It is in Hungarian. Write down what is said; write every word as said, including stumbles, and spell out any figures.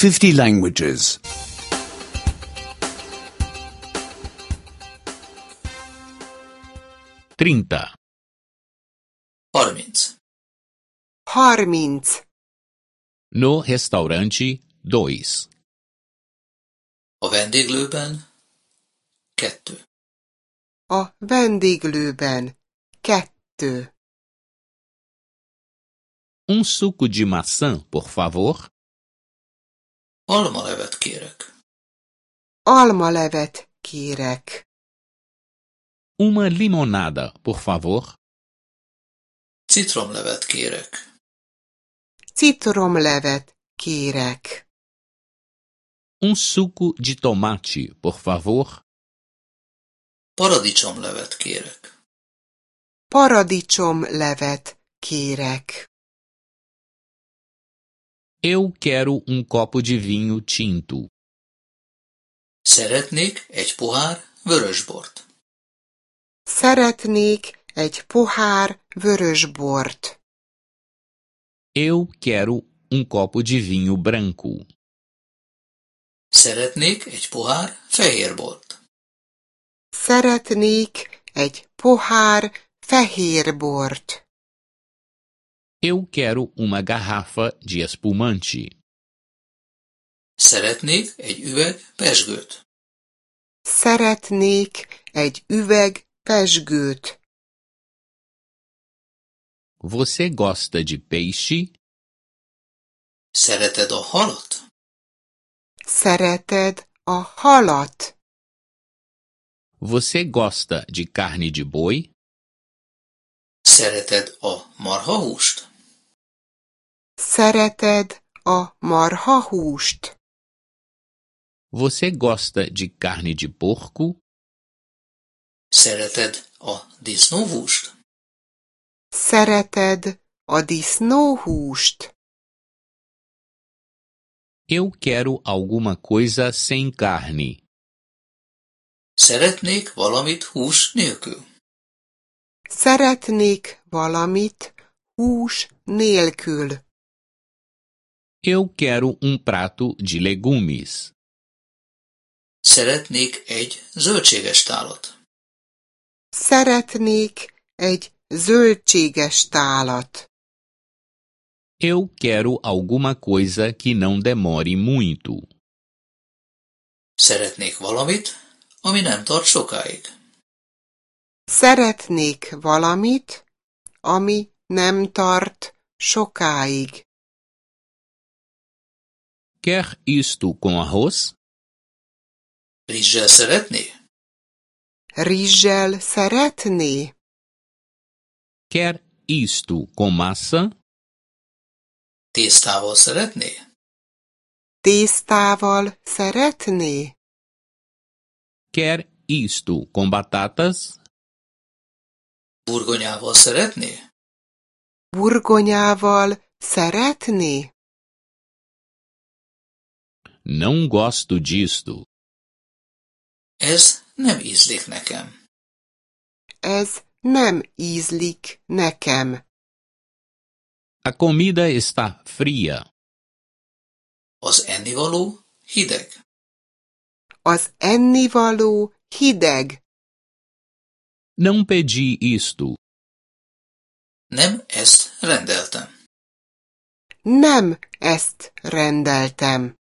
fifty languages. trinta. harminc. harminc. No restaurante dois. A vendéglőben kettő. A vendéglőben kettő. Um suco de maçã, por favor. Almalevet kérek. Almalevet kérek. Uma limonada, por favor. Citromlevet kérek. Citromlevet kérek. Um suco de tomate, por favor. Paradicsomlevet kérek. Paradicsomlevet kérek. Eu quero um copo de vinho tinto. Szeretnék egy pohár vörösbort. Szeretnék egy pohár vörösbort. Eu quero um copo de vinho branco. Szeretnék egy pohár fehérbort. Szeretnék egy pohár fehérbort. Eu quero uma garrafa de espumante. Szeretnék egy üveg pezsgőt. Szeretnék egy üveg pezsgőt. Você gosta de peixe? Szereted a halat? Szereted a halat? Você gosta de carne de boi? Szereted a marhahúst? Szereted a marhahúst? Você gosta de carne de porco? Szereted a disznóhúst? Szereted a disznóhúst? Eu quero alguma coisa sem carne. Szeretnék valamit hús nélkül. Szeretnék valamit hús nélkül. Eu quero um prato de legumes. Szeretnék egy zöldséges tálat. Szeretnék egy zöldséges tálat. Eu quero alguma coisa que não demore muito. Szeretnék valamit, ami nem tart sokáig. Szeretnék valamit, ami nem tart sokáig. Quer isto com arroz? Rizssel szeretné? Rizssel szeretné? Quer isto com massa? Tésztával szeretné? Tésztával szeretné? Quer isto com batatas? Burgonyával szeretné? Burgonyával szeretné? Não gosto disto. Ez nem ízlik nekem. Ez nem ízlik nekem. A comida está fria. Az ennivaló hideg. Az ennivaló hideg. Não pedi isto. Nem ezt rendeltem. Nem ezt rendeltem.